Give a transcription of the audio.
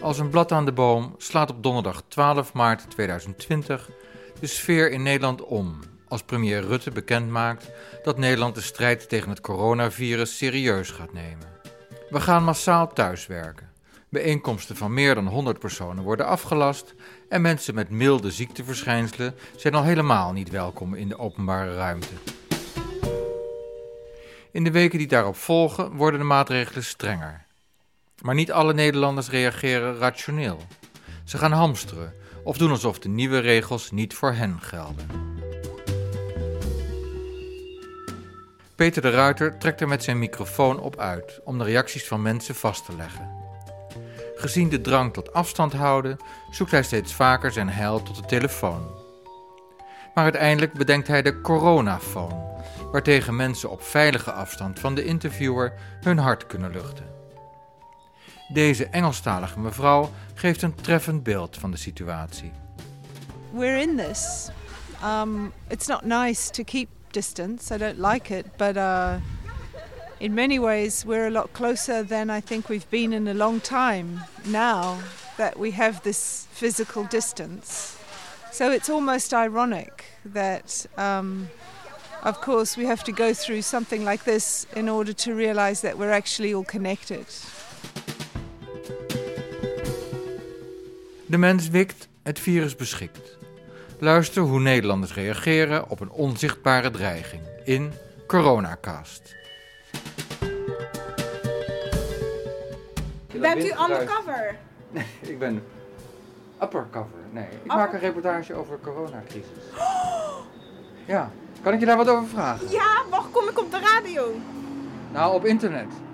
Als een blad aan de boom slaat op donderdag 12 maart 2020 de sfeer in Nederland om als premier Rutte bekendmaakt dat Nederland de strijd tegen het coronavirus serieus gaat nemen. We gaan massaal thuiswerken. Bijeenkomsten van meer dan 100 personen worden afgelast en mensen met milde ziekteverschijnselen zijn al helemaal niet welkom in de openbare ruimte. In de weken die daarop volgen worden de maatregelen strenger. Maar niet alle Nederlanders reageren rationeel. Ze gaan hamsteren of doen alsof de nieuwe regels niet voor hen gelden. Peter de Ruiter trekt er met zijn microfoon op uit om de reacties van mensen vast te leggen. Gezien de drang tot afstand houden, zoekt hij steeds vaker zijn heil tot de telefoon. Maar uiteindelijk bedenkt hij de coronafoon, waartegen mensen op veilige afstand van de interviewer hun hart kunnen luchten. Deze Engelstalige mevrouw geeft een treffend beeld van de situatie. We're in this. It's not nice to keep distance. I don't like it, but in many ways we're a lot closer than I think we've been in a long time now that we have this physical distance. So it's almost ironic that of course we have to go through something like this in order to realize that we're actually all connected. De mens wikt, het virus beschikt. Luister hoe Nederlanders reageren op een onzichtbare dreiging in Coronacast. Bent u undercover? Nee, ik ben uppercover. Nee, ik maak een reportage over de coronacrisis. Ja, kan ik je daar wat over vragen? Ja, wacht, kom ik op de radio? Nou, op internet.